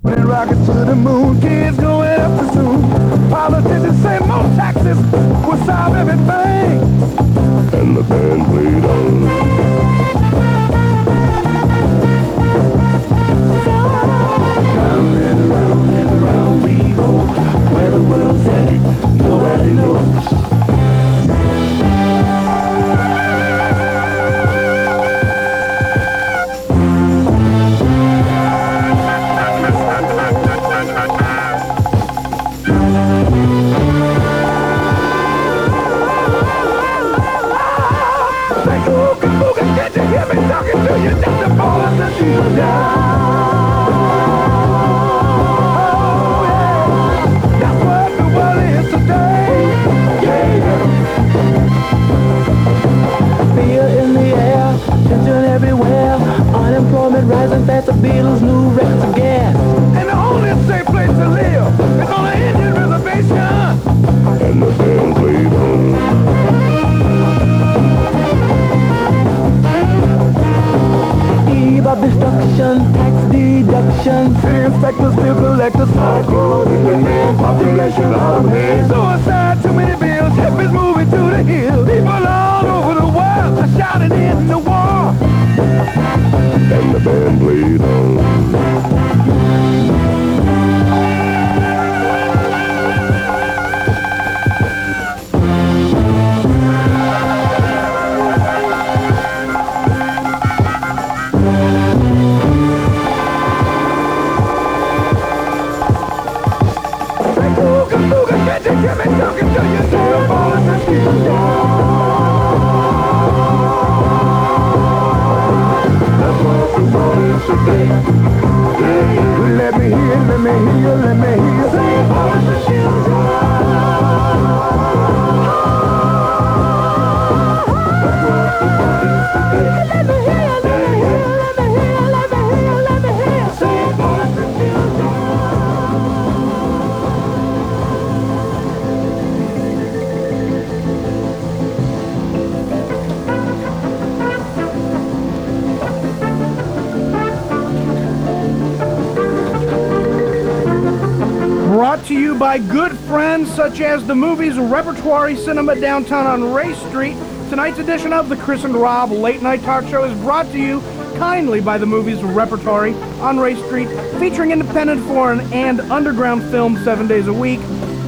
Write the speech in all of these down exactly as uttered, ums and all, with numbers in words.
Rocket to the moon, kids going up too soon. Politicians say more taxes will solve everything. And the band played on. Round and round and round we go. Where the world's headed, nobody knows. Rising fast, the Beatles' new records of gas. And the only safe place to live is on an Indian reservation. And the band played on. Eve of destruction, tax deduction. City inspectors, bill collectors, hardcore man, population out of hand. Suicide, too many bills, hippies moving to the hills. People all over the world are shouting in the war. And the band played on. Say, Booga, Booga, can't you hear me talking to you? Say, I'm falling and keep down. Today. Let me hear, let me hear, let me hear. Say, for the children. Let me hear, let me hear, let me hear, let me hear, let me hear. Say, for the children. Brought to you by good friends such as the Movies Repertory Cinema downtown on Ray Street. Tonight's edition of the Chris and Rob Late Night Talk Show is brought to you kindly by the Movies Repertory on Ray Street, featuring independent, foreign, and underground films seven days a week.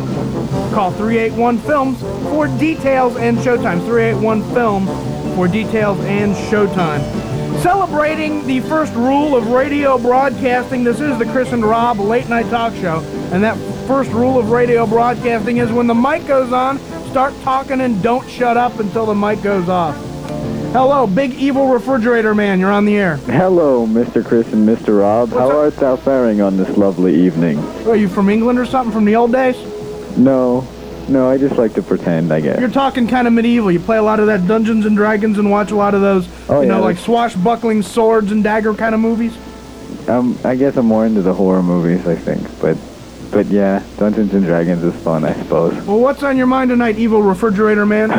Call three eight one films for details and showtimes. three eight one film for details and showtime. Celebrating the first rule of radio broadcasting, this is the Chris and Rob Late Night Talk Show. And that first rule of radio broadcasting is when the mic goes on, start talking and don't shut up until the mic goes off. Hello, Big Evil Refrigerator Man, you're on the air. Hello, Mister Chris and Mister Rob. What's How up? art thou faring on this lovely evening? Are you from England or something, from the old days? No, no, I just like to pretend, I guess. You're talking kind of medieval. You play a lot of that Dungeons and Dragons and watch a lot of those, Oh, you yeah, know, like that's- swashbuckling swords and dagger kind of movies. Um, I guess I'm more into the horror movies, I think, but... But yeah, Dungeons and Dragons is fun, I suppose. Well, what's on your mind tonight, Evil Refrigerator Man?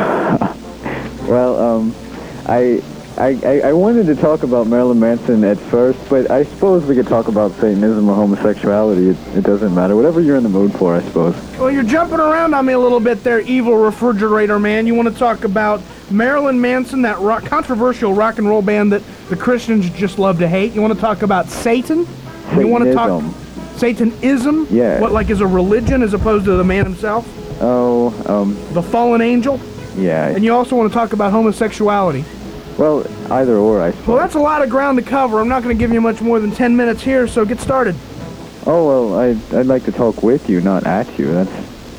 Well, um, I, I, I I wanted to talk about Marilyn Manson at first, but I suppose we could talk about Satanism or homosexuality. It, it doesn't matter. Whatever you're in the mood for, I suppose. Well, you're jumping around on me a little bit there, Evil Refrigerator Man. You want to talk about Marilyn Manson, that rock, controversial rock and roll band that the Christians just love to hate. You want to talk about Satan? You want to talk Satanism? Yeah. What, like, is a religion as opposed to the man himself? Oh, um, The fallen angel? yeah. And you also want to talk about homosexuality. Well, either or, I suppose. Well, that's a lot of ground to cover. I'm not going to give you much more than ten minutes here, so get started. Oh, well, I'd, I'd like to talk with you, not at you. That's...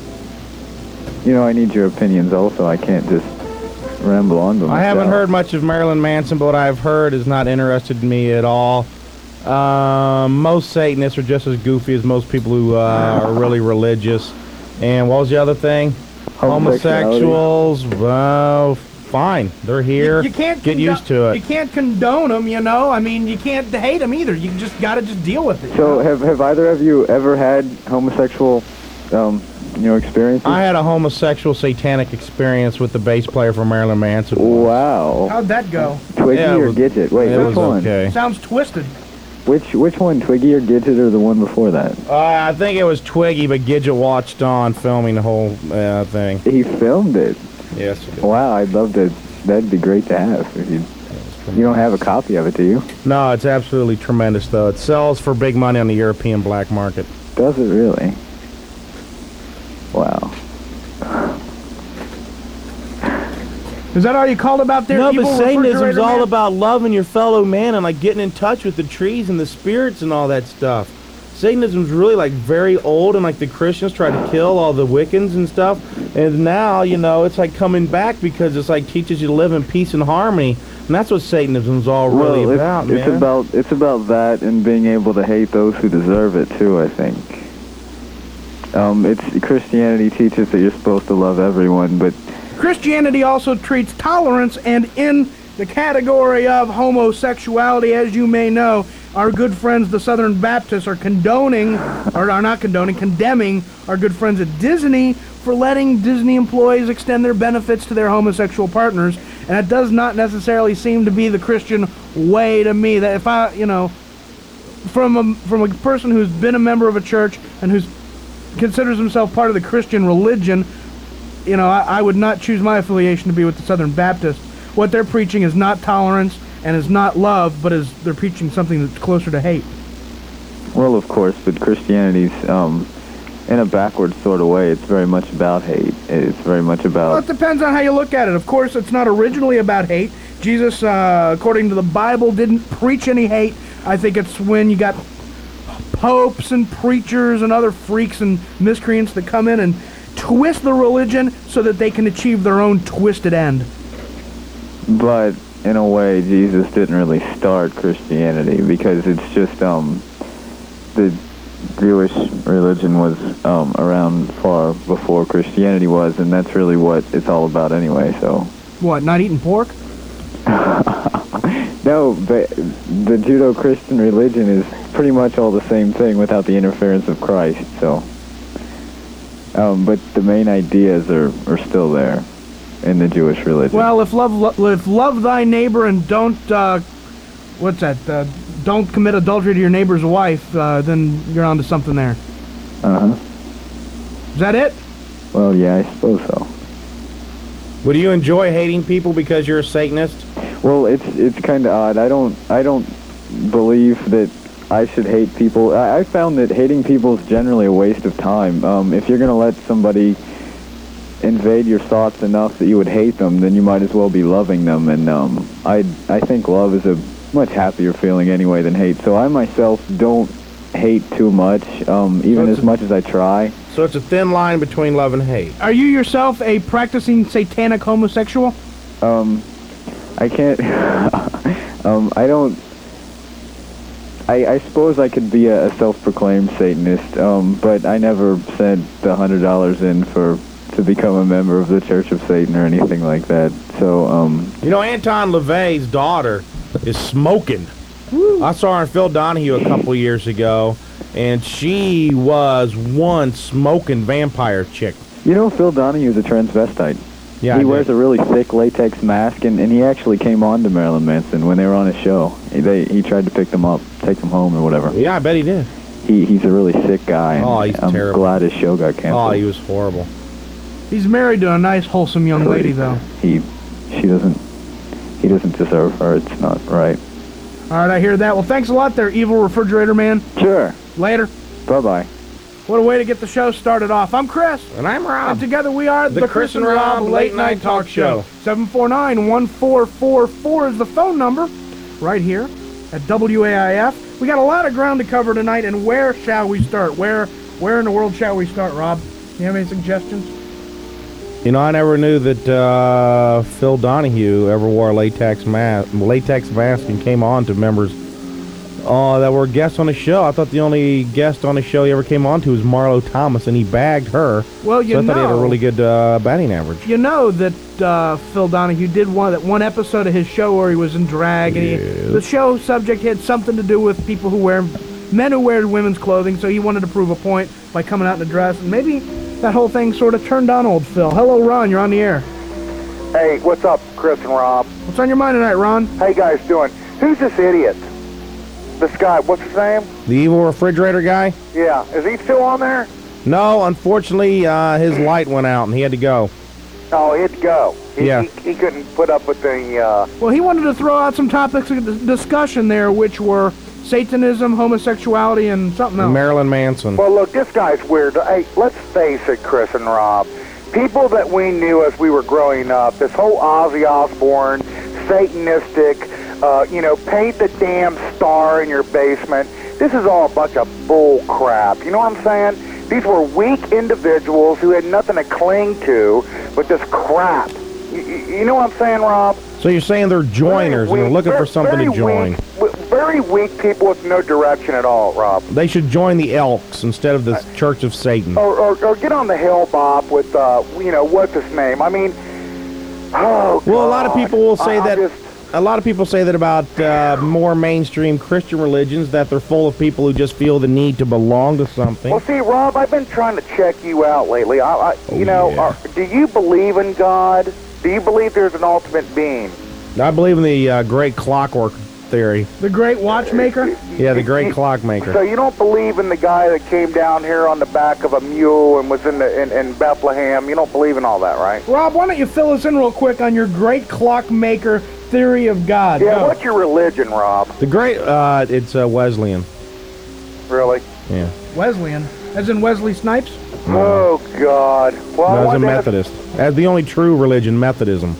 You know, I need your opinions also. I can't just ramble on by myself. I haven't heard much of Marilyn Manson, but what I've heard is not interested in me at all. Um, most Satanists are just as goofy as most people who uh, are really religious. And what was the other thing? Homosexuality. Homosexuals, well, fine. They're here. You, you can't Get condo- used to it. You can't condone them, you know. I mean, you can't hate them either. You just got to just deal with it. So, have, have either of you ever had homosexual, um, you know, experiences? I had a homosexual satanic experience with the bass player for Marilyn Manson. Wow. How'd that go? Twiggy Yeah, it or was- Gidget? Wait, it which was one? okay. Sounds twisted. Which which one, Twiggy or Gidget, or the one before that? Uh, I think it was Twiggy, but Gidget watched on filming the whole uh, thing. He filmed it? Yes, he did. Wow, I'd love to. That'd be great to have. If you, you don't have a copy of it, do you? No, it's absolutely tremendous, though. It sells for big money on the European black market. Does it really? Wow. Is that all you called about there? No, evil but Satanism's refrigerator all man? about loving your fellow man and like getting in touch with the trees and the spirits and all that stuff. Satanism's really like very old, and like the Christians tried to kill all the Wiccans and stuff, and now, you know, it's like coming back because it's like teaches you to live in peace and harmony, and that's what Satanism's all really well, about, it's, man. It's about it's about that and being able to hate those who deserve it too, I think. Um, it's Christianity teaches that you're supposed to love everyone, but Christianity also treats tolerance, and in the category of homosexuality, as you may know, our good friends, the Southern Baptists, are condoning, or are not condoning, condemning our good friends at Disney for letting Disney employees extend their benefits to their homosexual partners, and it does not necessarily seem to be the Christian way to me. That if I, you know, from a, from a person who's been a member of a church and who's considers himself part of the Christian religion, you know, I, I would not choose my affiliation to be with the Southern Baptists. What they're preaching is not tolerance and is not love, but is they're preaching something that's closer to hate. well, of course, but Christianity's um, in a backward sort of way. It's very much about hate. It's very much about. Well, it depends on how you look at it. Of course, it's not originally about hate. Jesus, uh, according to the Bible, didn't preach any hate. I think it's when you got popes and preachers and other freaks and miscreants that come in and twist the religion so that they can achieve their own twisted end. But in a way, Jesus didn't really start Christianity because it's just um, the Jewish religion was um, around far before Christianity was, and that's really what it's all about anyway. So. What? Not eating pork? No, but the Judeo-Christian religion is pretty much all the same thing without the interference of Christ. So. Um, but the main ideas are, are still there in the Jewish religion. Well, if love, lo- if love thy neighbor and don't, uh, what's that? Uh, don't commit adultery to your neighbor's wife, uh, then you're onto something there. Uh-huh. Is that it? Well, yeah, I suppose so. Would you enjoy hating people because you're a Satanist? Well, it's it's kind of odd. I don't I don't believe that I should hate people. I, I found that hating people is generally a waste of time. Um, if you're going to let somebody invade your thoughts enough that you would hate them, then you might as well be loving them. And um, I I think love is a much happier feeling anyway than hate. So I myself don't hate too much, um, even So as it's a- much as I try. So it's a thin line between love and hate. Are you yourself a practicing satanic homosexual? Um, I can't. um, I don't. I, I suppose I could be a, a self-proclaimed Satanist, um, but I never sent the hundred dollars in for to become a member of the Church of Satan or anything like that. So, um, You know, Anton LaVey's daughter is smoking. I saw her in Phil Donahue a couple years ago, and she was one smoking vampire chick. you know, Phil Donahue is a transvestite. Yeah, he I wears did. a really thick latex mask, and, and he actually came on to Marilyn Manson when they were on his show. He, they, he tried to pick them up, take them home or whatever. Yeah, I bet he did. He he's a really sick guy. And Oh, he's I'm terrible. glad his show got canceled. Oh, he was horrible. He's married to a nice, wholesome young lady, though. He, she doesn't, he doesn't deserve her. It's not right. All right, I hear that. Well, thanks a lot there, evil refrigerator man. Sure. Later. Bye-bye. What a way to get the show started off. I'm Chris. And I'm Rob. And together we are The Chris and Rob Late Night Talk Show. seven four nine, one four four four is the phone number right here at W A I F. We got a lot of ground to cover tonight, and where shall we start? Where where in the world shall we start, Rob? You have any suggestions? You know, I never knew that uh, Phil Donahue ever wore a latex mask, latex mask and came on to members uh, that were guests on the show. I thought the only guest on the show he ever came on to was Marlo Thomas, and he bagged her. Well, you so I thought he had a know- really good uh, batting average. You know that uh, Phil Donahue did one that one episode of his show where he was in drag, and he, Yes. the show subject had something to do with people who wear men who wear women's clothing. So he wanted to prove a point by coming out in a dress, and maybe that whole thing sort of turned on old Phil. Hello, Ron. You're on the air. Hey, what's up, Chris and Rob? What's on your mind tonight, Ron? How you guys doing? Who's this idiot? this guy, what's his name? The evil refrigerator guy? Yeah, is he still on there? No, unfortunately, uh, his light went out and he had to go. Oh, he had to go. He, Yeah. He, he couldn't put up with the, uh... Well, he wanted to throw out some topics of dis- discussion there, which were Satanism, homosexuality, and something else. Marilyn Manson. Well, look, this guy's weird. Hey, let's face it, Chris and Rob. People that we knew as we were growing up, this whole Ozzy Osbourne, Satanistic, uh, you know, paint the damn star in your basement. This is all a bunch of bull crap. You know what I'm saying? These were weak individuals who had nothing to cling to but this crap. You, you know what I'm saying, Rob? So you're saying they're joiners and they're Weak, looking for very- something to very join. Weak, very weak people with no direction at all, Rob. They should join the Elks instead of the Church of Satan. Or, or, or get on the hill, Bob, with, uh, you know, what's his name? I mean, oh, Well, a lot of God. people will say I- I that. just- A lot of people say that about uh, more mainstream Christian religions, that they're full of people who just feel the need to belong to something. Well, see, Rob, I've been trying to check you out lately. I, I you know, yeah. uh, do you believe in God? Do you believe there's an ultimate being? I believe in the uh, Great Clockwork Theory. The Great Watchmaker? Yeah, the Great You- Clockmaker. So you don't believe in the guy that came down here on the back of a mule and was in the in, in Bethlehem? You don't believe in all that, right? Rob, why don't you fill us in real quick on your Great Clockmaker theory of God? Yeah. Go. What's your religion, Rob? The Great, uh, it's uh, Wesleyan. Really? Yeah. Wesleyan, as in Wesley Snipes? Oh God. Well, I No, as a wanted to- Methodist. As the only true religion, Methodism.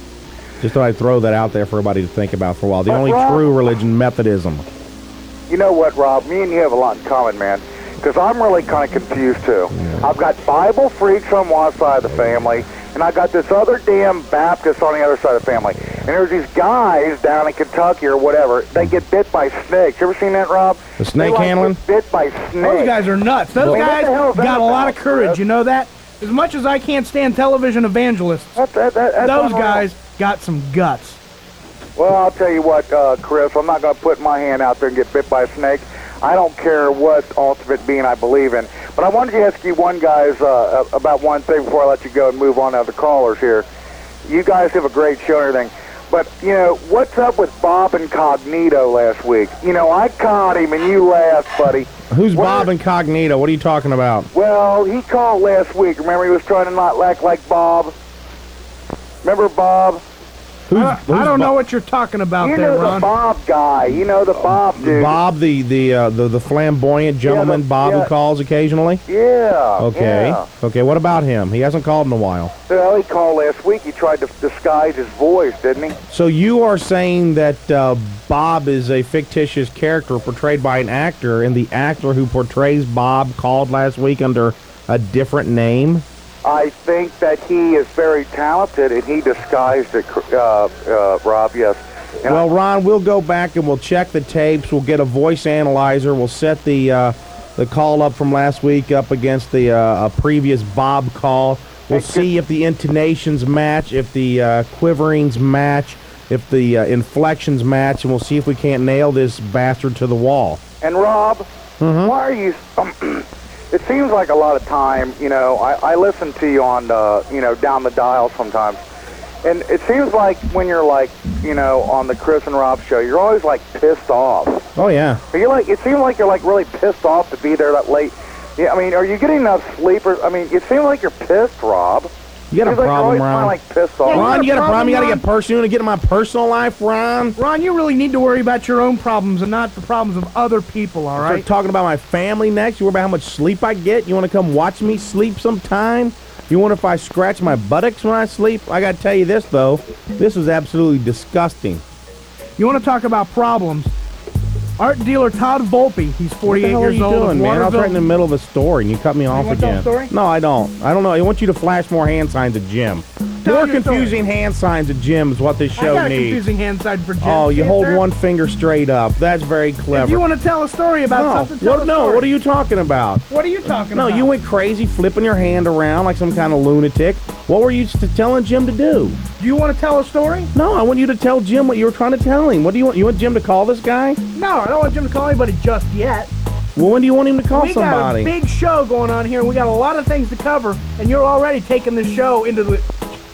Just thought I'd throw that out there for everybody to think about for a while. The But only Rob- true religion, Methodism. You know what, Rob? Me and you have a lot in common, man. Because I'm really kind of confused, too. I've got Bible freaks on one side of the family, and I got this other damn Baptist on the other side of the family. And there's these guys down in Kentucky or whatever. They get bit by snakes. You ever seen that, Rob? The snake They, like, handling? get bit by snakes. Those guys are nuts. Those Well, what guys the hell is that got a lot of about, courage, Chris? you know that? As much as I can't stand television evangelists, That, that, that, that's those unreal. guys got some guts. Well, I'll tell you what, uh, Chris, I'm not going to put my hand out there and get bit by a snake. I don't care what ultimate being I believe in. But I wanted to ask you one, guys, uh, about one thing before I let you go and move on to other callers here. You guys have a great show and everything. But, you know, what's up with Bob Incognito last week? You know, I caught him and you laughed, buddy. Who's Where- Bob Incognito? What are you talking about? Well, he called last week. Remember, he was trying to not act like Bob? Remember Bob? Who's, I, who's I don't know Bob? what you're talking about You there, know the Ron. Bob guy. You know the Bob dude. Bob, the the uh, the the flamboyant gentleman, the- Bob yeah. who calls occasionally. Yeah. Okay. Yeah. Okay. What about him? He hasn't called in a while. Well, he called last week. He tried to disguise his voice, didn't he? So you are saying that uh, Bob is a fictitious character portrayed by an actor, and the actor who portrays Bob called last week under a different name? I think that he is very talented, and he disguised it, uh, uh, Rob, yes. And Well, Ron, we'll go back and we'll check the tapes. We'll get a voice analyzer. We'll set the uh, the call up from last week up against the uh, a previous Bob call. We'll Hey, see if the intonations match, if the uh, quiverings match, if the uh, inflections match, and we'll see if we can't nail this bastard to the wall. And Rob, Mm-hmm. why are you... Um, it seems like a lot of time, you know, I, I listen to you on, uh, you know, down the dial sometimes. And it seems like when you're, like, you know, on the Chris and Rob show, you're always, like, pissed off. Oh, yeah. Are you like? It seems like you're like really pissed off to be there that late. Yeah, I mean, are you getting enough sleep? Or I mean, it seems like you're pissed, Rob. You got a Seems like you're problem, always kinda, Ron. like pissed off. Yeah, Ron, you got a problem? You got to Ron? get personal. You want to get in my personal life, Ron? Ron, you really need to worry about your own problems and not the problems of other people, all Start right? talking about my family next. You worry about how much sleep I get? You want to come watch me sleep sometime? You wonder if I scratch my buttocks when I sleep? I got to tell you this, though. This is absolutely disgusting. You want to talk about problems? Art dealer Todd Volpe, he's What forty-eight the hell are years you old doing, of man? I was Waterville. right in the middle of a story, and you cut me off wanna tell again. a story? No, I don't. I don't know. I want you to flash more hand signs at Jim. Tell More your story. confusing hand signs at Jim is what this I show got a needs. confusing hand side for Jim. Oh, you Can't hold there? one finger straight up. That's very clever. If you want to tell a story about no, something, tell what, a no, story. what are you talking about? What are you talking No, about? you went crazy flipping your hand around like some kind of lunatic. What were you t- telling Jim to do? Do you want to tell a story? No, I want you to tell Jim what you were trying to tell him. What do you want? You want Jim to call this guy? No, I don't want Jim to call anybody just yet. Well, when do you want him to call we somebody? got a big show going on here, and we got a lot of things to cover, and you're already taking the show into the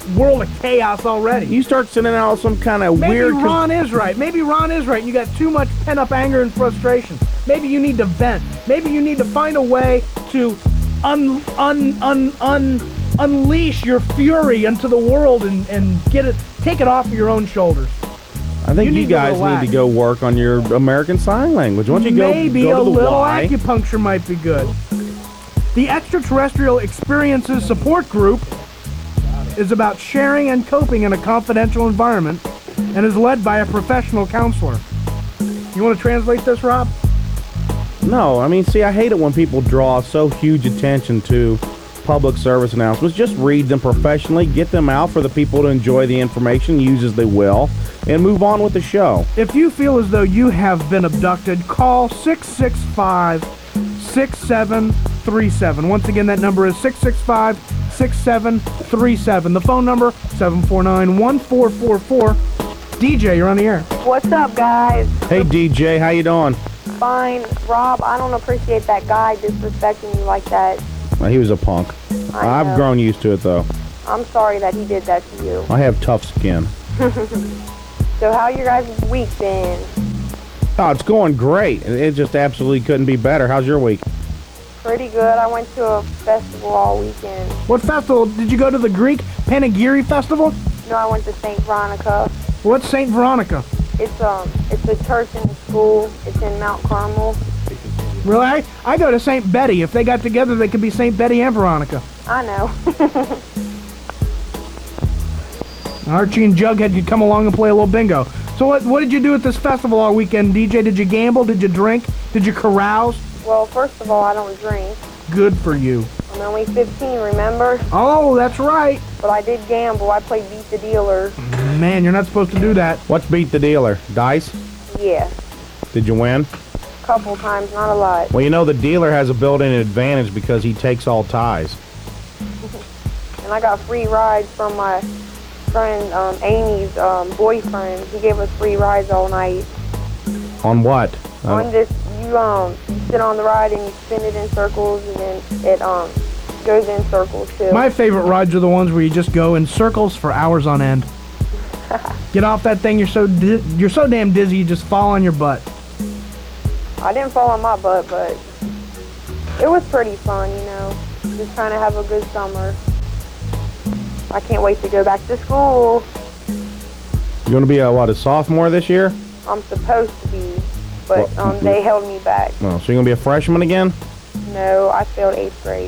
world of chaos already. You start sending out some kind of Maybe weird... Ron is right. Maybe Ron is right. You got too much pent-up anger and frustration. Maybe you need to vent. Maybe you need to find a way to un, un, un, un, unleash your fury into the world and, and get it, take it off of your own shoulders. I think You you, need to guys relax. need to go work on your American Sign Language. Why don't you go, Maybe go a to the little Y? acupuncture might be good. The Extraterrestrial Experiences Support Group is about sharing and coping in a confidential environment and is led by a professional counselor. You want to translate this, Rob? No, I mean, see, I hate it when people draw so huge attention to public service announcements. Just read them professionally, get them out for the people to enjoy the information, use as they will, and move on with the show. If you feel as though you have been abducted, call six six five, six seven three seven. Once again, that number is six six five, six seven three seven. The phone number, seven four nine, one four four four. D J, you're on the air. What's up, guys? Hey, D J, how you doing? Fine. Rob, I don't appreciate that guy disrespecting you like that. Well, he was a punk. I I've know. grown used to it, though. I'm sorry that he did that to you. I have tough skin. So how your guys' week been? Oh, it's going great. It it just absolutely couldn't be better. How's your week? Pretty good. I went to a festival all weekend. What festival? Did you go to the Greek Panegyri Festival? No, I went to Saint Veronica. What's Saint Veronica? It's um, it's a church and a school. It's in Mount Carmel. Really? I, I go to Saint Betty. If they got together, they could be Saint Betty and Veronica. I know. Archie and Jughead could come along and play a little bingo. So what what did you do at this festival all weekend, D J? Did you gamble? Did you drink? Did you carouse? Well, first of all, I don't drink. Good for you. I'm only fifteen, remember? Oh, that's right. But I did gamble. I played Beat the Dealer. Man, you're not supposed to do that. What's Beat the Dealer? Dice? Yeah, Did you win? a couple times, not a lot. Well, you know, the dealer has a built-in advantage because he takes all ties. And I got free rides from my friend um, Amy's um, boyfriend. He gave us free rides all night. On what? Uh, On this, you um, you sit on the ride and you spin it in circles, and then it um goes in circles too. My favorite rides are the ones where you just go in circles for hours on end. Get off that thing, you're so di- you're so damn dizzy, you just fall on your butt. I didn't fall on my butt, but it was pretty fun, you know. Just trying to have a good summer. I can't wait to go back to school. You going to be, a, what, a sophomore this year? I'm supposed to be, but Well, um, they held me back. Oh, so you're going to be a freshman again? No, I failed eighth grade.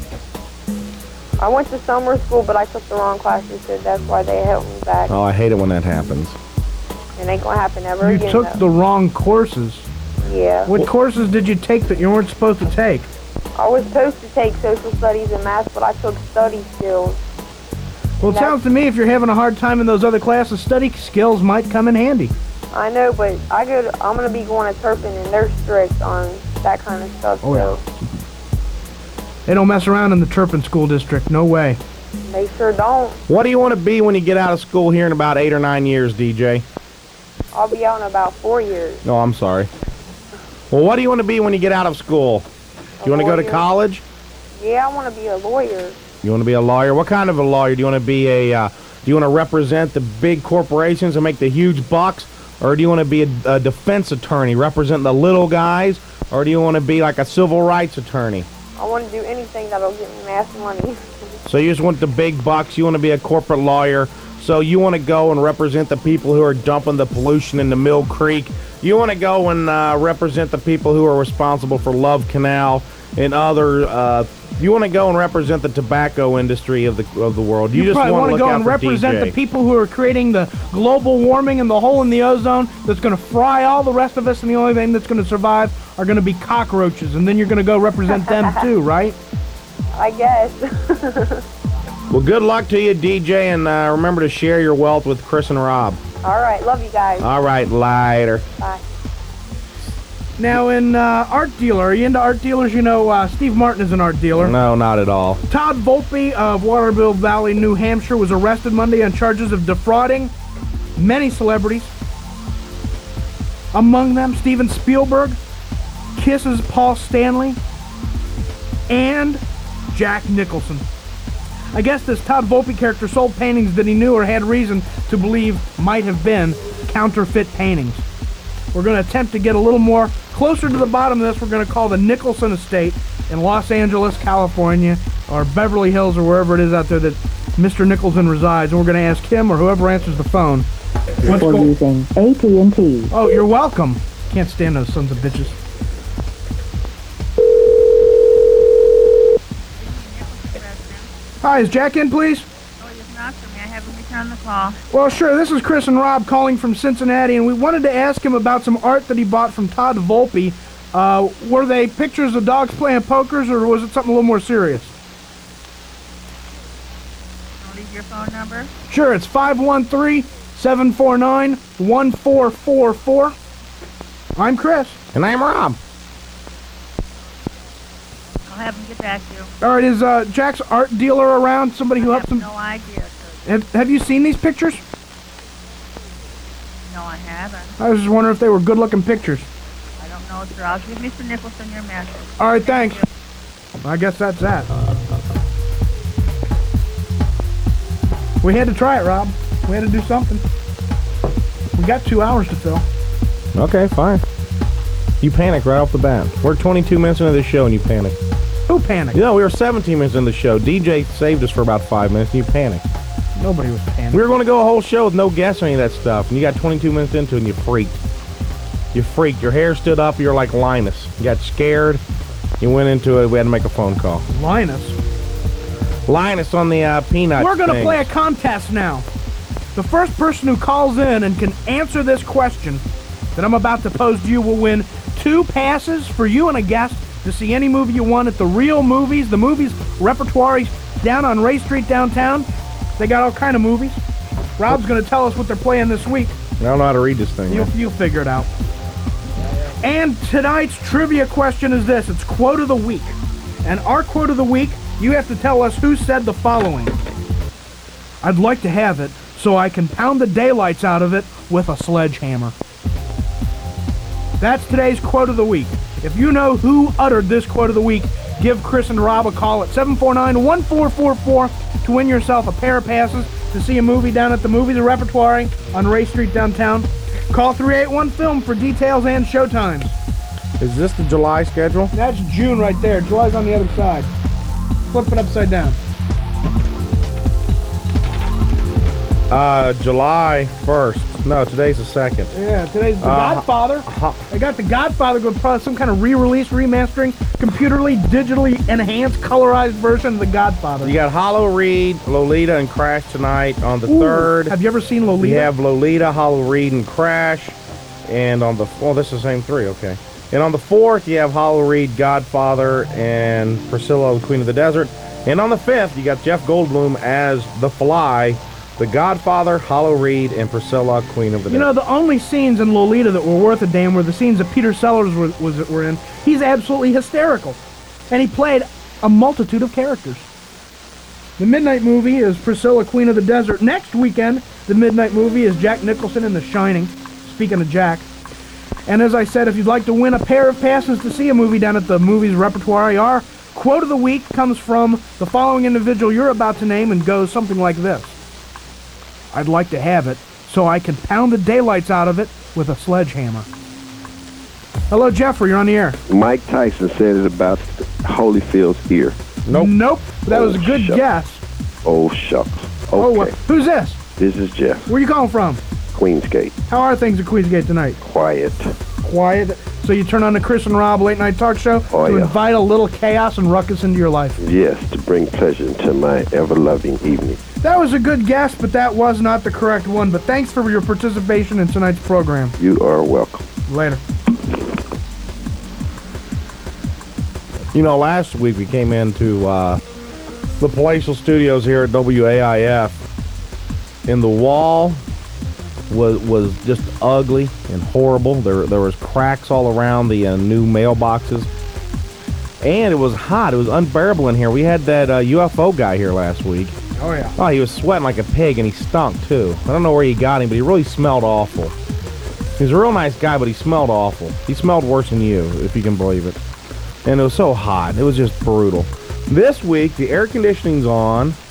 I went to summer school, but I took the wrong classes, so that's why they held me back. Oh, I hate it when that happens. It ain't gonna happen ever You again. took though. the wrong courses. Yeah. What courses did you take that you weren't supposed to take? I was supposed to take social studies and math, but I took study skills. Well, it No. sounds to me if you're having a hard time in those other classes, study skills might come in handy. I know, but I go. To, I'm gonna be going to Turpin, and they're strict on that kind of stuff. Oh, so They don't mess around in the Turpin School District. No way. they sure don't. What do you want to be when you get out of school here in about eight or nine years, D J? I'll be out in about four years. No, I'm sorry. Well, what do you want to be when you get out of school? Do you want to go to lawyer. college? Yeah, I want to be a lawyer. You want to be a lawyer? What kind of a lawyer? Do you want to be a, uh, do you want to represent the big corporations and make the huge bucks? Or do you want to be a, a defense attorney, represent the little guys? Or do you want to be like a civil rights attorney? I want to do anything that'll get me mass money. So you just want the big bucks, you want to be a corporate lawyer, so you want to go and represent the people who are dumping the pollution into Mill Creek. You want to go and uh, represent the people who are responsible for Love Canal and other, uh, you want to go and represent the tobacco industry of the of the world. You, You, just probably want want to to look go out and for represent D J. the people who are creating the global warming and the hole in the ozone that's going to fry all the rest of us, and the only thing that's going to survive are going to be cockroaches, and then you're going to go represent them too, right? I guess. Well, good luck to you, D J, and uh, remember to share your wealth with Chris and Rob. All right, love you guys. All right, later. Bye. Now, in uh, art dealer, are you into art dealers? You know, uh, Steve Martin is an art dealer. No, not at all. Todd Volpe of Waterville Valley, New Hampshire, was arrested Monday on charges of defrauding many celebrities. Among them, Steven Spielberg, Kiss's Paul Stanley, and Jack Nicholson. I guess this Todd Volpe character sold paintings that he knew or had reason to believe might have been counterfeit paintings. We're going to attempt to get a little more closer to the bottom of this. We're going to call the Nicholson Estate in Los Angeles, California, or Beverly Hills, or wherever it is out there that Mister Nicholson resides, and we're going to ask him or whoever answers the phone. What's For go- using A T and T. Oh, you're welcome. Can't stand those sons of bitches. Hi, is Jack in, please? Oh, he is not, so may I have him return the call? Well, sure. This is Chris and Rob calling from Cincinnati, and we wanted to ask him about some art that he bought from Todd Volpe. Uh, were they pictures of dogs playing pokers, or was it something a little more serious? I'll leave your phone number. Sure, it's five one three, seven four nine, one four four four. I'm Chris. And I'm Rob. I'll have him get back to you. All right, is uh, Jack's art dealer around? Somebody who I helps have him? no idea, sir. Have, have you seen these pictures? No, I haven't. I was just wondering if they were good-looking pictures. I don't know, sir. I'll give Mister Nicholson your message. All right, thanks. I guess that's that. We had to try it, Rob. We had to do something. We got two hours to fill. Okay, fine. You panicked right off the bat. We're twenty-two minutes into the show and you panicked. Who panicked? You know, we were seventeen minutes into the show. D J saved us for about five minutes and you panicked. Nobody was panicked. We were going to go a whole show with no guests or any of that stuff, and you got twenty-two minutes into it and you freaked. You freaked. Your hair stood up. You were like Linus. You got scared. You went into it. We had to make a phone call. Linus. Linus on the uh, peanut We're going to thing. play a contest now. The first person who calls in and can answer this question that I'm about to pose to you will win two passes for you and a guest to see any movie you want at the Real Movies, the movies repertoire down on Ray Street downtown. They got all kind of movies. Rob's going to tell us what they're playing this week. I don't know how to read this thing. You'll, man. you'll figure it out. And tonight's trivia question is this. It's quote of the week. And our quote of the week, you have to tell us who said the following. I'd like to have it so I can pound the daylights out of it with a sledgehammer. That's today's quote of the week. If you know who uttered this quote of the week, give Chris and Rob a call at seven four nine, one four four four to win yourself a pair of passes to see a movie down at the Movies Repertoire on Ray Street downtown. Call three eight one film for details and showtimes. Is this the July schedule? That's June right there. July's on the other side. Flip it upside down. Uh, July first. No, today's the second. Yeah, today's The Uh, Godfather. ho- I got The Godfather with probably some kind of re-release, remastering, computerly, digitally enhanced, colorized version of The Godfather. You got Hollow Reed, Lolita, and Crash tonight on the Ooh, third. Have you ever seen Lolita? We have Lolita, Hollow Reed, and Crash. And on the well, this is the same three, okay. And on the fourth, you have Hollow Reed, Godfather, and Priscilla, Queen of the Desert. And on the fifth, you got Jeff Goldblum as The Fly, The Godfather, Hollow Reed, and Priscilla, Queen of the You Desert. know, the only scenes in Lolita that were worth a damn were the scenes that Peter Sellers was, was were in. He's absolutely hysterical. And he played a multitude of characters. The Midnight Movie is Priscilla, Queen of the Desert. Next weekend, the Midnight Movie is Jack Nicholson in The Shining. Speaking of Jack. And as I said, if you'd like to win a pair of passes to see a movie down at the Movies Repertoire, our quote of the week comes from the following individual you're about to name and goes something like this. I'd like to have it so I can pound the daylights out of it with a sledgehammer. Hello, Jeffrey. You're on the air. Mike Tyson said it about Holyfield's ear. Nope. Nope. That was a good shucks. guess. Oh, shucks. Oh, Okay, what? Who's this? this is Jeff, Where you calling from? Queensgate. How are things at Queensgate tonight? Quiet. Quiet. So you turn on the Chris and Rob late night talk show Oh, to yeah. invite a little chaos and ruckus into your life. Yes, to bring pleasure into my ever-loving evening. That was a good guess, but that was not the correct one. But thanks for your participation in tonight's program. You are welcome. Later. You know, last week we came into uh, the Palatial Studios here at W A I F, and the wall was was just ugly and horrible. There there was cracks all around the uh, new mailboxes, and it was hot. It was unbearable in here. We had that uh, U F O guy here last week. Oh, yeah. Oh, he was sweating like a pig, and he stunk too. I don't know where you got him, but he really smelled awful. He was a real nice guy, but he smelled awful. He smelled worse than you, if you can believe it. And it was so hot. It was just brutal. This week, the air conditioning's on.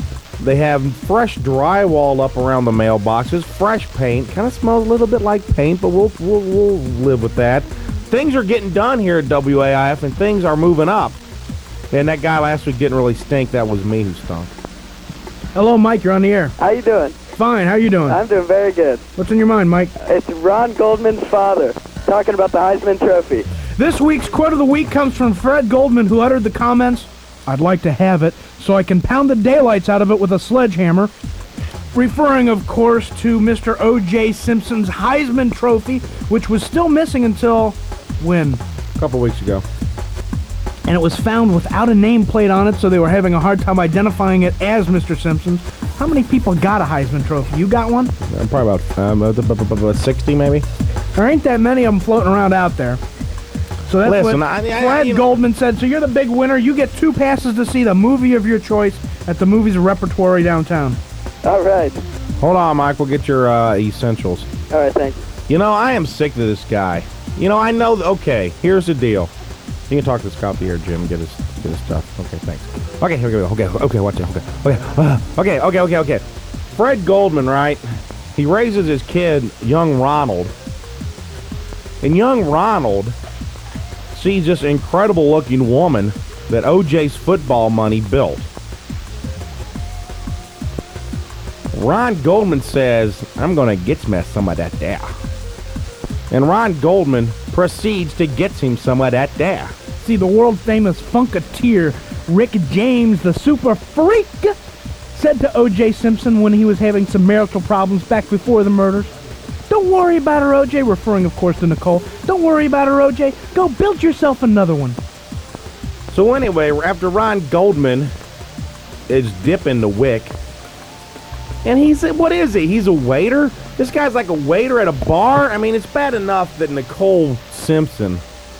They have fresh drywall up around the mailboxes, fresh paint. Kind of smells a little bit like paint, but we'll, we'll we'll live with that. Things are getting done here at W A I F, and things are moving up. And that guy last week didn't really stink. That was me who stunk. Hello, Mike. You're on the air. How you doing? Fine. How you doing? I'm doing very good. What's in your mind, Mike? It's Ron Goldman's father talking about the Heisman Trophy. This week's quote of the week comes from Fred Goldman, who uttered the comments, "I'd like to have it so I can pound the daylights out of it with a sledgehammer," referring, of course, to Mister O J. Simpson's Heisman Trophy, which was still missing until when? A couple weeks ago. And it was found without a nameplate on it, so they were having a hard time identifying it as Mister Simpson's. How many people got a Heisman Trophy? You got one? Uh, probably about um, about sixty, maybe. There ain't that many of them floating around out there. So that's Listen, what I, I, Fred I, Goldman said. So you're the big winner. You get two passes to see the movie of your choice at the Movies Repertory downtown. All right. Hold on, Mike. We'll get your uh, essentials. All right, thank you. You know, I am sick of this guy. You know, I know. Th- okay, here's the deal. You can talk to this copy here, Jim, and get his get his stuff. Okay, thanks. Okay, here we go. Okay, okay, watch it. Okay, okay, uh, okay, okay, okay, okay. Fred Goldman, right? He raises his kid, young Ronald, and young Ronald sees this incredible-looking woman that O J's football money built. Ron Goldman says, "I'm gonna get me some of that there." And Ron Goldman proceeds to get him some of that there. See, the world-famous funketeer Rick James, the super freak, said to O J. Simpson when he was having some marital problems back before the murders, "Don't worry about her, O J," referring, of course, to Nicole. "Don't worry about her, O J. Go build yourself another one." So anyway, after Ron Goldman is dipping the wick, and he's, what is he? He's a waiter? This guy's like a waiter at a bar? I mean, it's bad enough that Nicole Simpson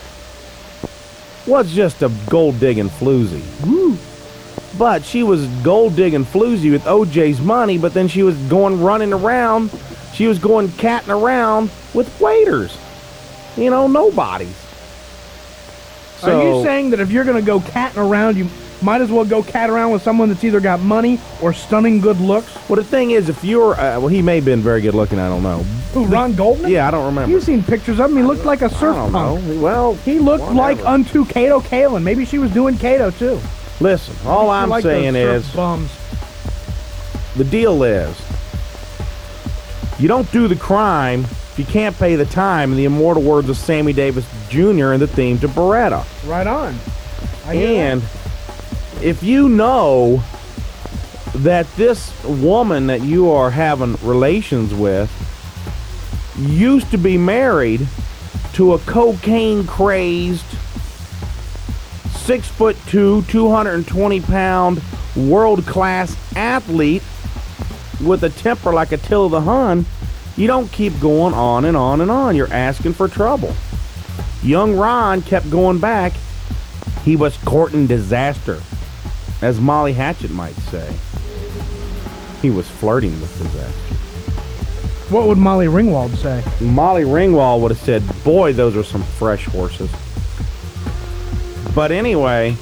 was just a gold-digging floozy. Woo. But she was gold-digging floozy with O J's money, but then she was going running around. She was going catting around with waiters. You know, nobodies. So, Are you saying that if you're going to go catting around, you might as well go cat around with someone that's either got money or stunning good looks? well, the thing is, if you're, uh, well, he may have been very good looking, I don't know. Who, Ron Goldman? Yeah, I don't remember. You've seen pictures of him. He looked like a surf I don't punk. know. Well, He looked whatever. like unto Kato Kalin. Maybe she was doing Kato, too. Listen, all I I'm like saying those is, surf bums. the deal is, you don't do the crime if you can't pay the time, in the immortal words of Sammy Davis Junior in the theme to Beretta. Right on. I hear And if you know that this woman that you are having relations with used to be married to a cocaine-crazed, six foot two, two hundred twenty pound, world-class athlete with a temper like Attila the Hun, you don't keep going on and on and on. You're asking for trouble. Young Ron kept going back. He was courting disaster, as Molly Hatchet might say. He was flirting with disaster. What would Molly Ringwald say? Molly Ringwald would have said, "Boy, those are some fresh horses." But anyway,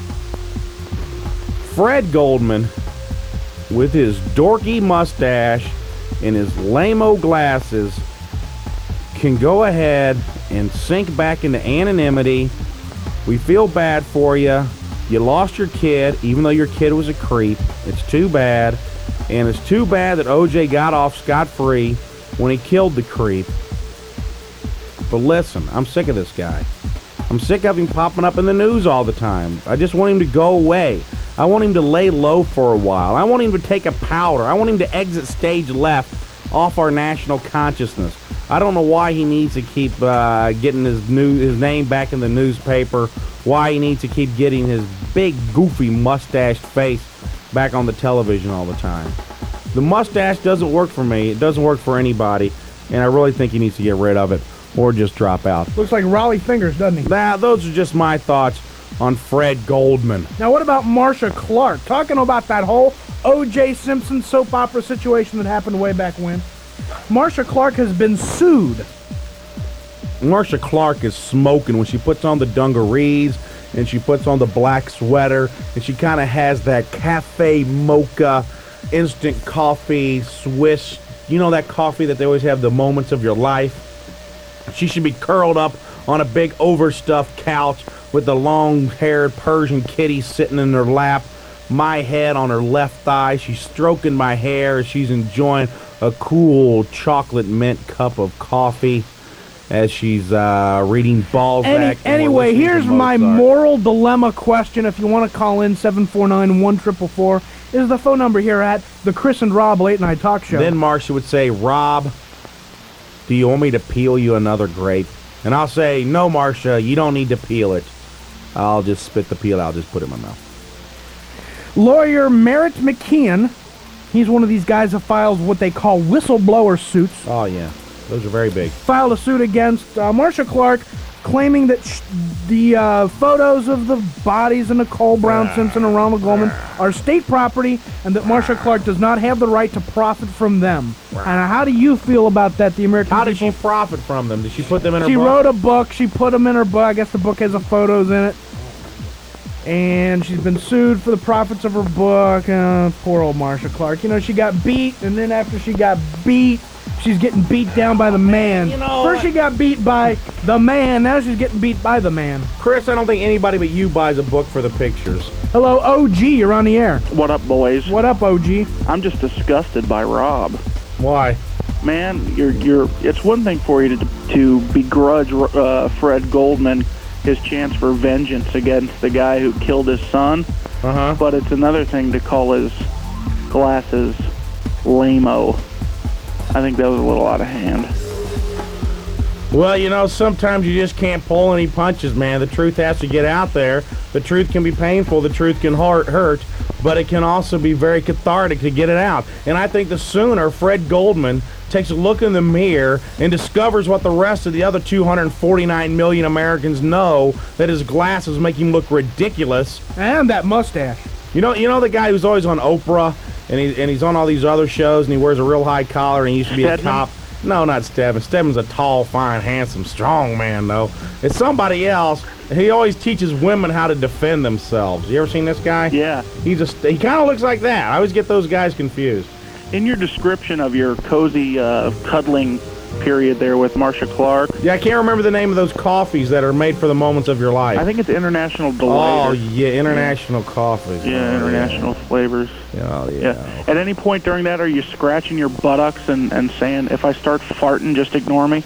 Fred Goldman, with his dorky mustache and his lame-o glasses, can go ahead and sink back into anonymity. We feel bad for you. You lost your kid, even though your kid was a creep. It's too bad. And it's too bad that O J got off scot-free when he killed the creep. But listen, I'm sick of this guy. I'm sick of him popping up in the news all the time. I just want him to go away. I want him to lay low for a while. I want him to take a powder. I want him to exit stage left off our national consciousness. I don't know why he needs to keep uh, getting his new his name back in the newspaper, why he needs to keep getting his big, goofy, mustached face back on the television all the time. The mustache doesn't work for me. It doesn't work for anybody, and I really think he needs to get rid of it or just drop out. Looks like Raleigh fingers, doesn't he? Now, those are just my thoughts on Fred Goldman. Now, what about Marsha Clark? Talking about that whole O J. Simpson soap opera situation that happened way back when. Marsha Clark has been sued. Marsha Clark is smoking when she puts on the dungarees and she puts on the black sweater and she kind of has that cafe mocha instant coffee, Swiss. You know that coffee that they always have the moments of your life? She should be curled up on a big overstuffed couch with the long-haired Persian kitty sitting in her lap, my head on her left thigh. She's stroking my hair as she's enjoying a cool chocolate mint cup of coffee as she's uh, reading Balzac. Any, anyway, here's my moral dilemma question. If you want to call in, seven four nine, one four four four is the phone number here at the Chris and Rob Late Night Talk Show. Then Marcia would say, Rob, do you want me to peel you another grape? And I'll say, no, Marcia, you don't need to peel it. I'll just spit the peel out, just put it in my mouth. Lawyer Merritt McKeon, he's one of these guys that files what they call whistleblower suits. Oh, yeah. Those are very big. Filed a suit against uh, Marcia Clark, claiming that sh- the uh, photos of the bodies of Nicole Brown Simpson and Ronald Goldman are state property, and that Marcia Clark does not have the right to profit from them. And how do you feel about that, the American How did people? she profit from them? Did she put them in her She book? wrote a book. She put them in her book. I guess the book has the photos in it. And she's been sued for the profits of her book. Uh, poor old Marcia Clark. You know, she got beat, and then after she got beat, she's getting beat down by the man. You know, First she got beat by the man, now she's getting beat by the man. Chris, I don't think anybody but you buys a book for the pictures. Hello, O G, you're on the air. What up, boys? What up, O G? I'm just disgusted by Rob. Why? Man, you're you're. It's one thing for you to to begrudge uh, Fred Goldman his chance for vengeance against the guy who killed his son, Uh-huh. but it's another thing to call his glasses lame-o. I think that was a little out of hand. Well, you know, sometimes you just can't pull any punches, man. The truth has to get out there. The truth can be painful. The truth can hurt, hurt, but it can also be very cathartic to get it out. And I think the sooner Fred Goldman takes a look in the mirror and discovers what the rest of the other two hundred forty-nine million Americans know, that his glasses make him look ridiculous. And that mustache. You know, you know the guy who's always on Oprah, and he and he's on all these other shows, and he wears a real high collar, and he used to be a Stedman? top. No, not Stedman. Stedman's a tall, fine, handsome, strong man, though. It's somebody else. He always teaches women how to defend themselves. You ever seen this guy? Yeah. He just he kind of looks like that. I always get those guys confused. In your description of your cozy uh, cuddling period there with Marcia Clark, Yeah, I can't remember the name of those coffees that are made for the moments of your life. I think it's International Delight. Oh or- yeah, international coffees. Yeah, Oh, international flavors. Yeah. Oh, yeah. Yeah. At any point during that, are you scratching your buttocks and, and saying, if I start farting, just ignore me?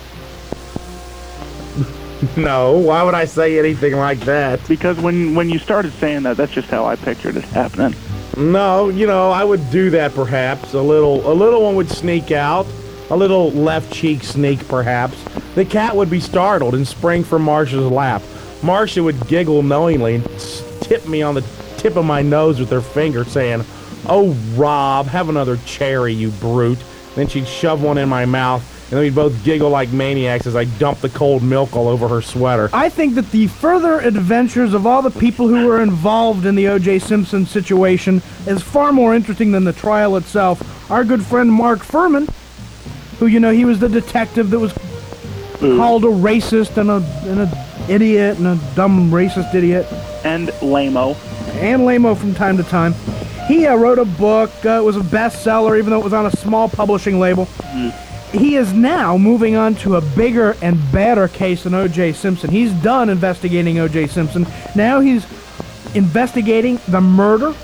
No, why would I say anything like that? Because when, when you started saying that, that's just how I pictured it happening. No, you know, I would do that perhaps. A little a little one would sneak out. A little left cheek sneak perhaps. The cat would be startled and spring from Marcia's lap. Marcia would giggle knowingly and s- tip me on the tip of my nose with her finger saying, "Oh, Rob, have another cherry, you brute." Then she'd shove one in my mouth, and then we'd both giggle like maniacs as I dumped the cold milk all over her sweater. I think that the further adventures of all the people who were involved in the O J Simpson situation is far more interesting than the trial itself. Our good friend Mark Furman, who, you know, he was the detective that was Ooh. called a racist and a, and a idiot and a dumb racist idiot. And lame-o. And lame-o from time to time. He uh, wrote a book. Uh, it was a bestseller, even though it was on a small publishing label. Mm. He is now moving on to a bigger and badder case than O J Simpson. He's done investigating O J Simpson. Now he's investigating the murder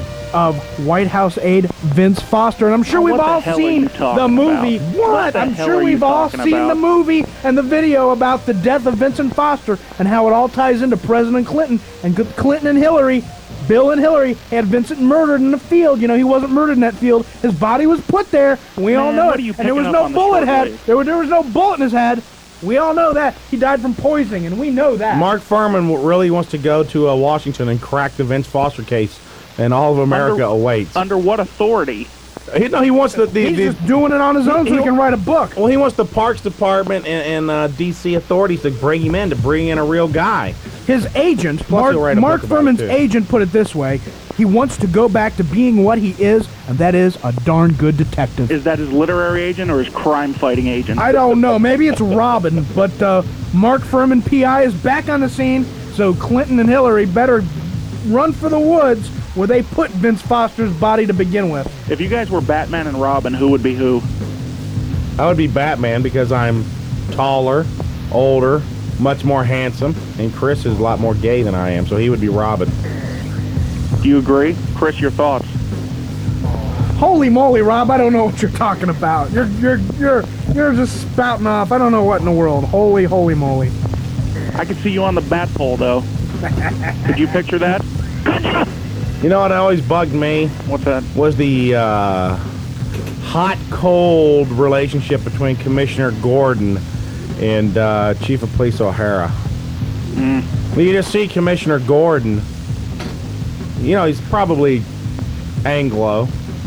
of White House aide Vince Foster. And I'm sure Oh, we've what the all hell are seen you talking the movie. about? What? What the I'm hell sure are you we've all talking seen about? the movie and the video about the death of Vincent Foster and how it all ties into President Clinton. And Clinton and Hillary, Bill and Hillary, had Vincent murdered in the field. You know, he wasn't murdered in that field. His body was put there. And we all Man, know what it. are you And there was picking no up on the bullet short head. wave? There was, there was no bullet in his head. We all know that. He died from poisoning, and we know that. Mark Furman w- really wants to go to uh, Washington and crack the Vince Foster case, and all of America Under- awaits. Under what authority? He, no, he wants the, the, He's the just doing it on his own so he he- can write a book. well, he wants the Parks Department and, and uh, D C authorities to bring him in, to bring in a real guy. His agent, Plus Mark, he'll write a Mark book about it, Furman's too. agent, put it this way. He wants to go back to being what he is, and that is a darn good detective. Is that his literary agent or his crime-fighting agent? I don't know. Maybe it's Robin, but uh, Mark Furman, P I, is back on the scene, so Clinton and Hillary better run for the woods where they put Vince Foster's body to begin with. If you guys were Batman and Robin, who would be who? I would be Batman because I'm taller, older, much more handsome, and Chris is a lot more gay than I am, so he would be Robin. Do you agree? Chris, your thoughts? Holy moly, Rob, I don't know what you're talking about. You're you're you're you're just spouting off. I don't know what in the world. Holy, holy moly. I could see you on the bat pole, though. Could you picture that? You know what always bugged me? What's that? Was the uh, hot-cold relationship between Commissioner Gordon and uh, Chief of Police O'Hara. Mm. You just see Commissioner Gordon, you know, he's probably Anglo,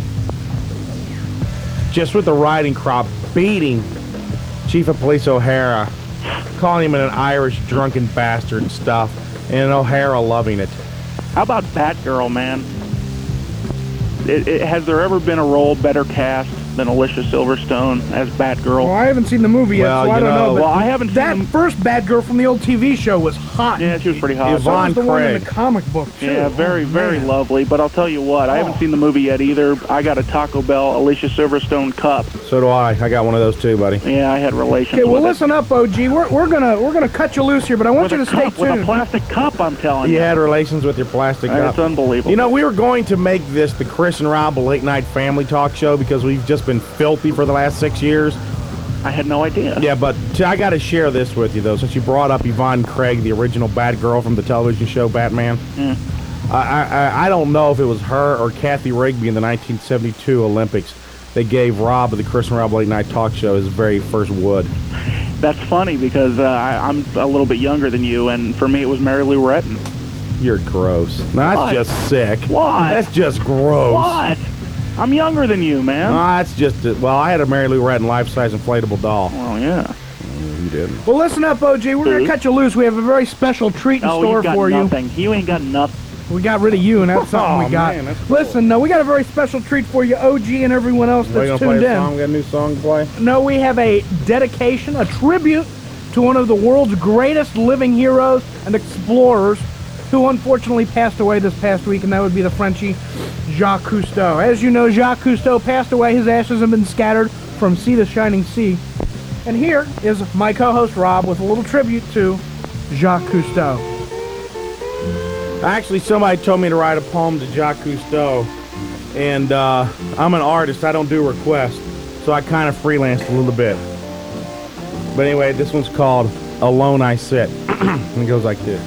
just with the riding crop, beating Chief of Police O'Hara, calling him an Irish drunken bastard and stuff, and O'Hara loving it. How about Batgirl, man? It, it, has there ever been a role better cast than Alicia Silverstone as Batgirl? Well, I haven't seen the movie yet, Well, so I you don't know. know- but Well, I haven't seen that the- first Batgirl from the old T V show was hot. Yeah, she was pretty hot. Yvonne So was the one in Craig. the comic book, too. Yeah, very, Oh, very man. lovely. But I'll tell you what, I haven't Oh. seen the movie yet either. I got a Taco Bell Alicia Silverstone cup. So do I. I got one of those too, buddy. Yeah, I had relations Okay, well, with listen up, O G. We're, we're gonna we're gonna cut you loose here, but I it. want With you a to stay cup, with a tuned. plastic cup, I'm telling You you. had relations with your plastic It's cup. unbelievable. You know, we were going to make this the Chris and Rob late night family talk show because we've just been filthy for the last six years. I had no idea. Yeah, but t- I got to share this with you, though, since you brought up Yvonne Craig, the original Batgirl from the television show Batman. Mm. I, I I don't know if it was her or Kathy Rigby in the nineteen seventy-two Olympics. They gave Rob of the Chris and Rob late night talk show his very first wood. That's funny because uh, I, I'm a little bit younger than you, and for me it was Mary Lou Retton. You're gross. Now, that's What? just sick. What? That's just gross. What? I'm younger than you, man. No, that's just, a, well, I had a Mary Lou Retton life-size inflatable doll. Oh, yeah. You didn't. Well, listen up, O G. We're gonna Mhm. cut you loose. We have a very special treat in Oh, store you got for nothing. You ain't got nothing. you. We got rid of you, and that's something Oh, we got. man, that's cool. Listen, no, we got a very special treat for you, O G, and everyone else Are we that's going to play tuned a song? in. We got a new song to play? No, we have a dedication, a tribute to one of the world's greatest living heroes and explorers, who unfortunately passed away this past week, and that would be the Frenchie Jacques Cousteau. As you know, Jacques Cousteau passed away. His ashes have been scattered from sea to shining sea. And here is my co-host Rob with a little tribute to Jacques Cousteau. Actually, somebody told me to write a poem to Jacques Cousteau, and uh, I'm an artist. I don't do requests, so I kind of freelanced a little bit. But anyway, this one's called Alone I Sit. And it goes like this.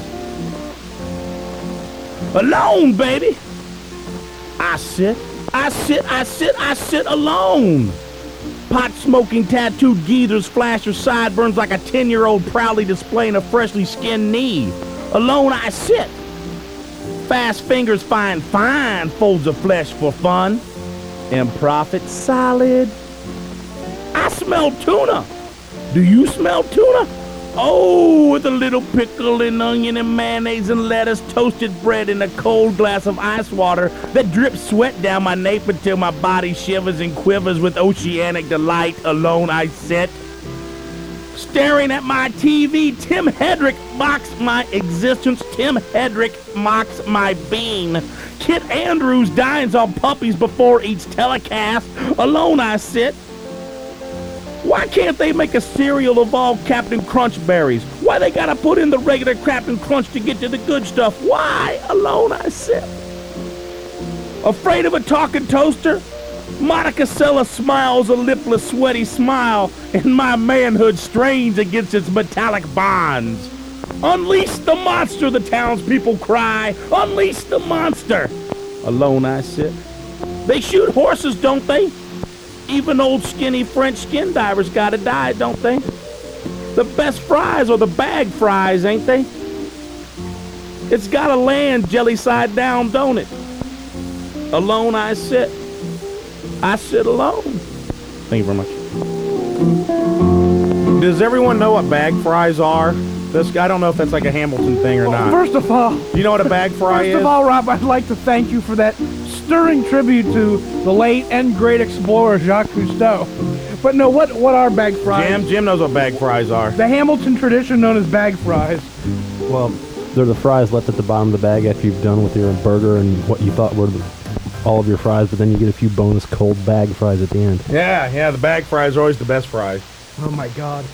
Alone, baby. I sit, I sit, I sit, I sit alone. Pot-smoking, tattooed geezers flash their sideburns like a ten-year-old proudly displaying a freshly skinned knee. Alone I sit. Fast fingers find fine folds of flesh for fun. And profit solid. I smell tuna. Do you smell tuna? Oh, with a little pickle and onion and mayonnaise and lettuce, toasted bread, and a cold glass of ice water that drips sweat down my nape until my body shivers and quivers with oceanic delight. Alone I sit. Staring at my T V, Tim Hedrick mocks my existence. Tim Hedrick mocks my being. Kit Andrews dines on puppies before each telecast. Alone I sit. Why can't they make a cereal of all Captain Crunch berries? Why they gotta put in the regular Captain Crunch to get to the good stuff? Why? Alone I sit. Afraid of a talking toaster? Monica Seles smiles a lipless, sweaty smile, and my manhood strains against its metallic bonds. Unleash the monster, the townspeople cry. Unleash the monster. Alone I sit. They shoot horses, don't they? Even old skinny French skin divers gotta die, don't they? The best fries are the bag fries, ain't they? It's gotta land jelly side down, don't it? Alone I sit. I sit alone. Thank you very much. Does everyone know what bag fries are? This I don't know if that's like a Hamilton thing or not. First of all, Do you know what a bag fry first is? of all, Rob, I'd like to thank you for that stirring tribute to the late and great explorer Jacques Cousteau. But no, what what are bag fries? Jim, Jim knows what bag fries are. The Hamilton tradition known as bag fries. Well, they're the fries left at the bottom of the bag after you've done with your burger and what you thought were the, all of your fries, but then you get a few bonus cold bag fries at the end. Yeah, yeah, the bag fries are always the best fries. Oh my God.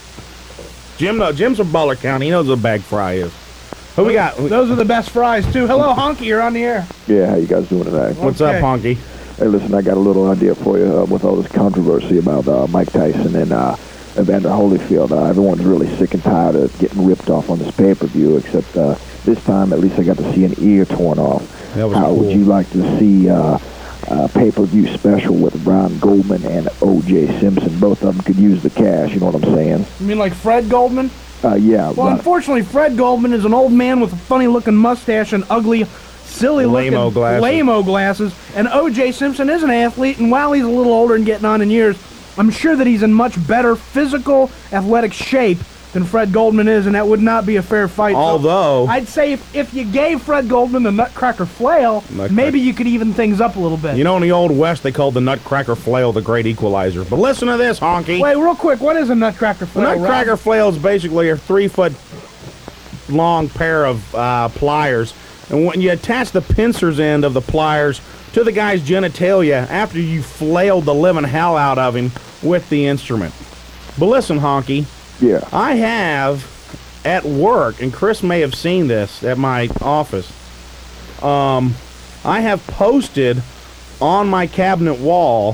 Jim, no, Jim's from Butler County. He knows what a bag fry is. Who we got? Those are the best fries, too. Hello, Honky, you're on the air. Yeah, how you guys doing tonight? What's Okay. up, Honky? Hey, listen, I got a little idea for you uh, with all this controversy about uh, Mike Tyson and uh, Evander Holyfield. Uh, everyone's really sick and tired of getting ripped off on this pay-per-view, except uh, this time at least I got to see an ear torn off. That was How cool. would you like to see uh, a pay-per-view special with Ron Goldman and O J Simpson? Both of them could use the cash, you know what I'm saying? You mean like Fred Goldman? Uh, yeah. Well, Ron- unfortunately, Fred Goldman is an old man with a funny-looking mustache and ugly, silly-looking Lame-o glasses. lame-o glasses. And O J Simpson is an athlete, and while he's a little older and getting on in years, I'm sure that he's in much better physical, athletic shape than Fred Goldman is, and that would not be a fair fight. So Although, I'd say if, if you gave Fred Goldman the Nutcracker flail, Nutcracker. maybe you could even things up a little bit. you know, in the Old West, they called the Nutcracker flail the great equalizer. But listen to this, Honky. Wait, real quick, what is a Nutcracker The flail? Nutcracker Rob? flail is basically a three-foot long pair of uh, pliers, and when you attach the pincer's end of the pliers to the guy's genitalia after you flailed the living hell out of him with the instrument. But listen, Honky, yeah. I have at work, and Chris may have seen this at my office, um, I have posted on my cabinet wall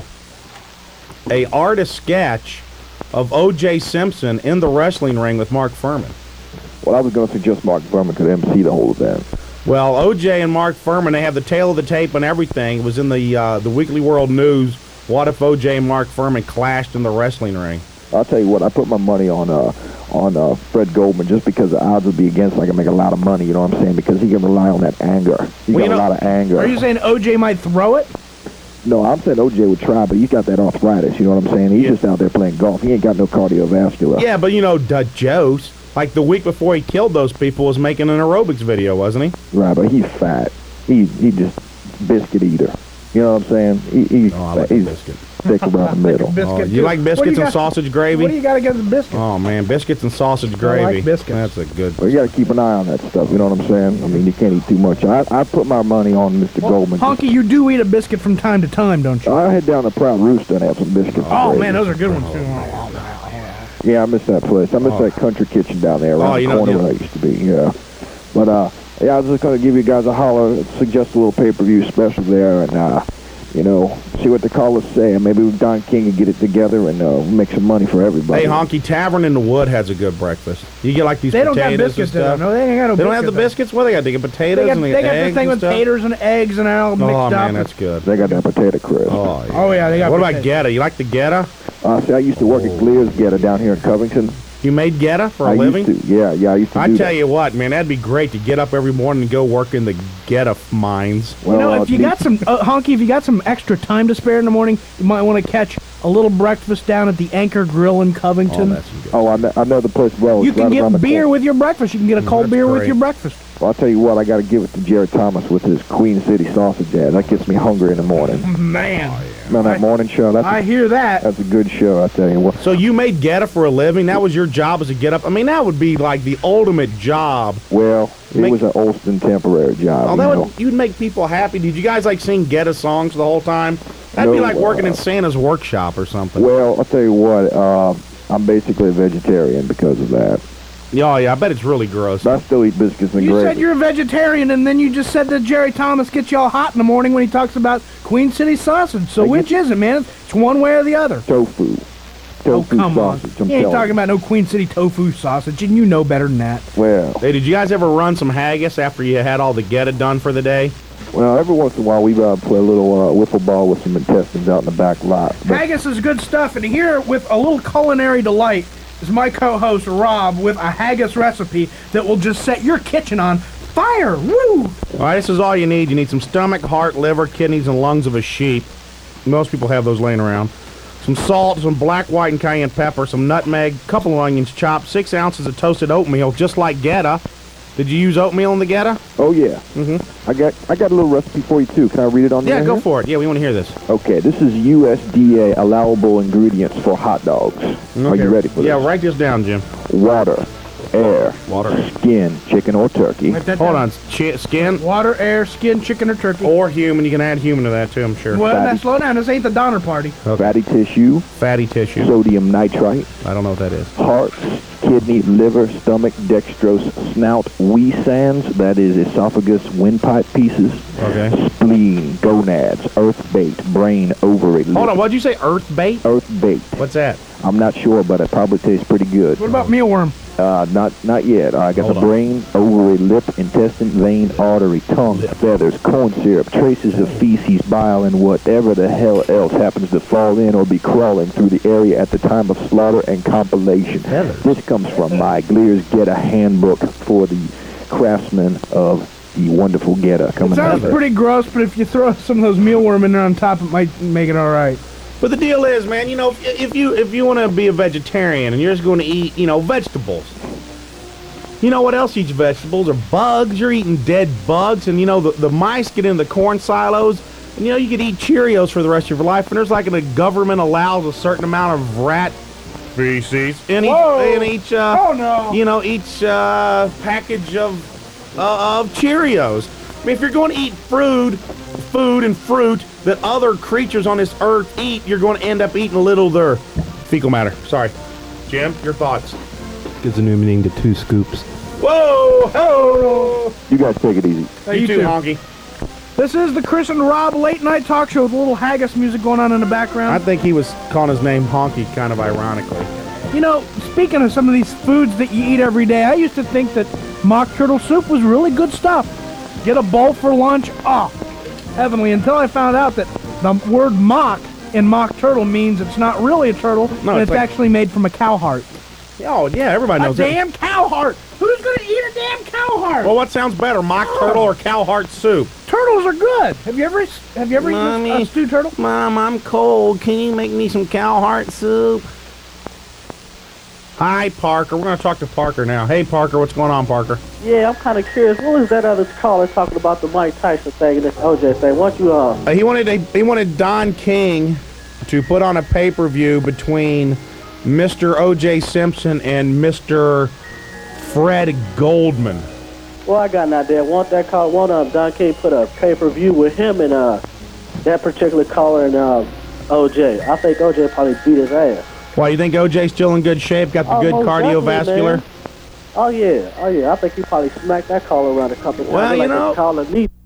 a artist sketch of O J Simpson in the wrestling ring with Mark Furman. Well, I was going to suggest Mark Furman could M C the whole event. Well, O J and Mark Furman, they have the tail of the tape and everything. It was in the uh, the Weekly World News. What if O J and Mark Furman clashed in the wrestling ring? I'll tell you what, I put my money on uh, on uh, Fred Goldman just because the odds would be against him. I can make a lot of money, you know what I'm saying? Because he can rely on that anger. He Well, got you a know- lot of anger. Are you saying O J might throw it? No, I'm saying O J would try, but he's got that arthritis, you know what I'm saying? He's just out there playing golf. He ain't got no cardiovascular. Yeah, but you know, the Joe's, like the week before he killed those people, was making an aerobics video, wasn't he? Right, but he's fat. He he just biscuit eater. You know what I'm saying? He, he's Oh, I like he's a biscuit. thick around the middle. Biscuit, Oh, you too. like What do biscuits you and got- sausage gravy? What do you got against biscuits? Oh, man, biscuits and sausage I gravy. like biscuits. That's a good... Well, you got to keep an eye on that stuff, you know what I'm saying? I mean, you can't eat too much. I I put my money on Mister Well, Goldman. Honky, you do eat a biscuit from time to time, don't you? I head down to Proud Rooster and have some biscuits. and Oh, gravy. man, those are good ones, too. Yeah, I miss that place. I miss Oh. that country kitchen down there around Oh, you the know- corner you know- where I used to be, yeah. But, uh, yeah, I was just going to give you guys a holler, suggest a little pay-per-view special there, and, uh, you know, see what the callers say. And maybe Don King can get it together and uh, make some money for everybody. Hey, Honky, Tavern in the Wood has a good breakfast. You get like these They don't got potatoes biscuits and there. stuff. No, they ain't got no They don't have the biscuits biscuits? What they got? They get potatoes They got, and they they got got the eggs thing and with stuff? taters and eggs and all mixed Oh, up. man, that's good. They got that potato crisp. Oh, yeah. Oh, yeah, they got What about potatoes. Geta? You like the Geta? Uh, see, I used to work at Glear's Geta down here in Covington. You made Geta for a I living? used to, yeah, yeah, I used to I do tell that. you what, man, that'd be great to get up every morning and go work in the Geta mines. You know, uh, if you the- got some, uh, Honky, if you got some extra time to spare in the morning, you might want to catch a little breakfast down at the Anchor Grill in Covington. Oh, that's some good. Oh, I know, I know the place well. you It's can right around get the beer corner. with your breakfast. You can get a cold that's beer with great. your breakfast. Well, I'll tell you what, I got to give it to Jerry Thomas with his Queen City sausage ad. That gets me hungry in the morning. Man, Man, that I- morning show, that's I a, hear that. that's a good show, I tell you what. So you made Geta for a living? That was your job as a get up? I mean, that would be like the ultimate job. Well, it Make- was an Olston temporary job. Oh, you that know. would, you'd make people happy. Did you guys like sing Geta songs the whole time? That'd be No, like working uh, in Santa's workshop or something. Well, I'll tell you what, uh, I'm basically a vegetarian because of that. Oh, yeah, I bet it's really gross. But I still eat biscuits and You gravy. said you're a vegetarian, and then you just said that Jerry Thomas gets you all hot in the morning when he talks about Queen City sausage. So I which is it, man? It's one way or the other. Tofu. Oh, Tofu come on. sausage. I'm You ain't telling talking about no Queen City tofu sausage, and you know better than that. Well, Hey, did you guys ever run some haggis after you had all the Geta done for the day? well, every once in a while we uh, play a little uh, wiffle ball with some intestines out in the back lot. But Haggis is good stuff, and here with a little culinary delight is my co-host Rob with a haggis recipe that will just set your kitchen on fire. Woo! All right, this is all you need. You need some stomach, heart, liver, kidneys, and lungs of a sheep. Most people have those laying around. Some salt, some black, white, and cayenne pepper, some nutmeg, couple of onions chopped, six ounces of toasted oatmeal, just like Geta. Did you use oatmeal in the Geta? oh yeah, Mm-hmm. I got I got a little recipe for you too. Can I read it on the Yeah, air go here? for it. Yeah, we want to hear this. Okay, this is U S D A allowable ingredients for hot dogs. Are Okay. you ready for Yeah, this? write this down, Jim. Water, air, Water. skin, chicken or turkey, Write that Hold down. on. Chi- skin Water, air, skin, chicken, or turkey. or human. You can add human to that too, I'm sure. Well, now fatty. slow down. This ain't the Donner Party. fatty tissue, Fatty tissue. sodium nitrite, I don't know what that is. hearts, kidney, liver, stomach, dextrose, snout, wee sands, that is esophagus, windpipe pieces, Okay. spleen, gonads, earth bait, brain, ovary, Hold liver, on. What'd you say? Earth bait? earth bait. What's that? I'm not sure, but it probably tastes pretty good. What about mealworm? Uh, not not yet. I got Hold the on. brain, ovary, lip, intestine, vein, artery, tongue, feathers, corn syrup, traces of feces, bile, and whatever the hell else happens to fall in or be crawling through the area at the time of slaughter and compilation. Feathers. This comes from Mike Lear's Get a Handbook for the craftsmen of the wonderful Geta. Coming Sounds out. pretty gross, but if you throw some of those mealworm in there on top, it might make it all right. But the deal is, man, you know, if, if you if you want to be a vegetarian and you're just going to eat, you know, vegetables, you know what else eats vegetables? Are bugs. You're eating dead bugs, and you know the, the mice get in the corn silos, and you know you could eat Cheerios for the rest of your life. And there's like the government allows a certain amount of rat feces in each Whoa. in each uh, Oh, no. you know each uh, package of uh, of Cheerios. I mean, if you're going to eat food, food and fruit that other creatures on this earth eat, you're going to end up eating a little of their fecal matter. Sorry. Jim, your thoughts? Gives a new meaning to two scoops. Whoa! Ho! You guys take it easy. Hey, you too, Honky. This is the Chris and Rob late night talk show with a little haggis music going on in the background. I think he was calling his name Honky kind of ironically. You know, speaking of some of these foods that you eat every day, I used to think that mock turtle soup was really good stuff. Get a bowl for lunch, oh, heavenly, until I found out that the word mock in mock turtle means it's not really a turtle, No, and it's it's like- actually made from a cow heart. Oh, yeah, everybody A knows that. damn cow heart! Who's gonna eat a damn cow heart? Well, what sounds better, mock turtle or cow heart soup? Turtles are good. Have you ever have you ever eaten a, a Mommy. stewed turtle? Mom, I'm cold. Can you make me some cow heart soup? Hi, Parker. We're going to talk to Parker now. Hey, Parker, what's going on, Parker? Yeah, I'm kind of curious. What was that other caller talking about the Mike Tyson thing and this O J thing? Why don't you, uh... Uh, he wanted a, he wanted Don King to put on a pay-per-view between Mister O J Simpson and Mister Fred Goldman. Well, I got an idea. Want that call? Want uh, Don King put a pay-per-view with him and uh, that particular caller and uh, O J. I think O J probably beat his ass. Why, you think O J's still in good shape? Got the Oh, good most cardiovascular? definitely, man. Oh, yeah. Oh, yeah. I think he probably smacked that caller around a couple of times. Well, They you like to know- call him me.